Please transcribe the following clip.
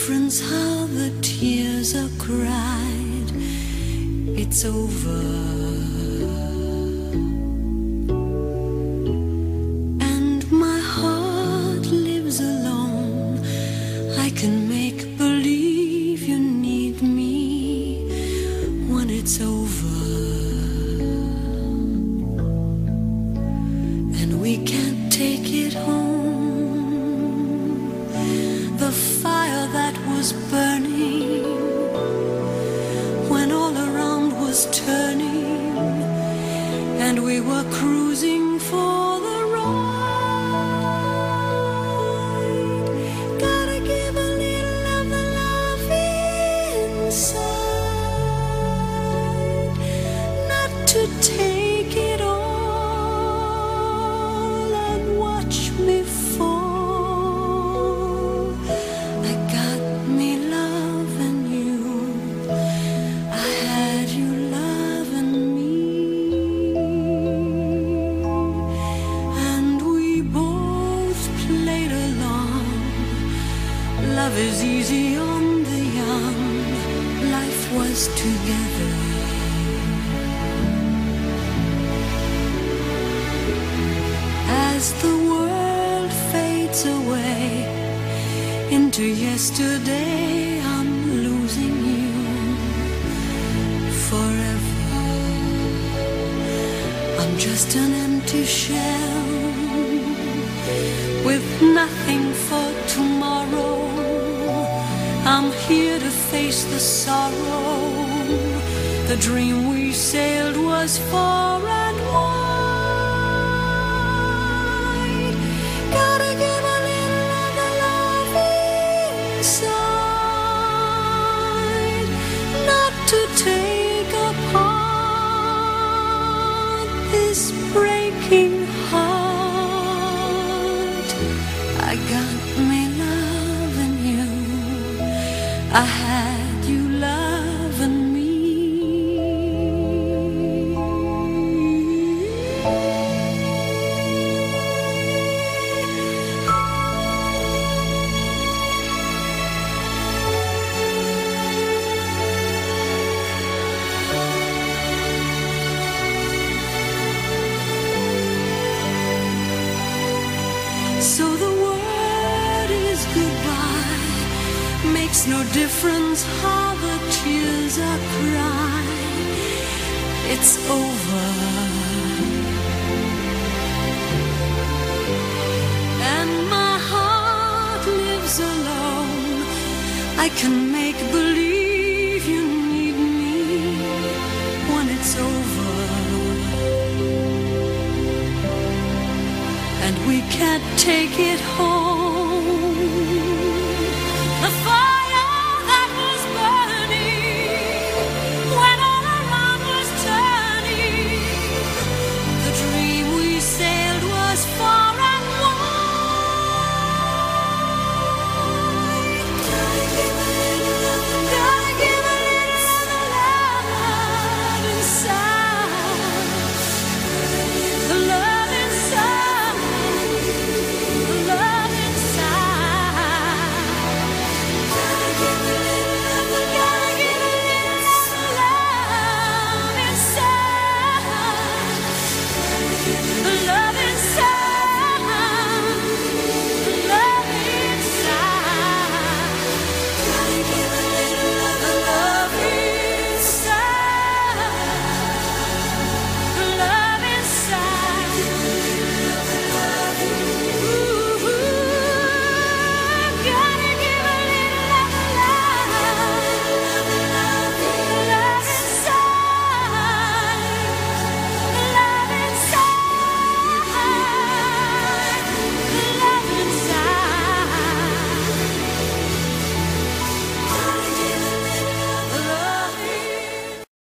difference how the tears are cried. It's over. And my heart lives alone. I can make believe you need me when it's over. And we can't take it home. The fire that was burning when all around was turning, and we were cruising for the ride. Gotta give a little of the love inside, not to take it all and watch me fall. I got me loving you, I had you loving me, and we both played along. Love is easy on the young, life was together. As the world fades away into yesterday, I'm losing you forever. I'm just an empty shell with nothing for tomorrow. I'm here to face the sorrow. The dream we sailed was far and wide. Gotta give a little of the love inside, not to take apart this breaking heart. I got me loving you, I had you loving me. So the word is goodbye, makes no difference how the tears are cried. It's over. And my heart lives alone. I can make believe you need me when it's over. And we can't take it home.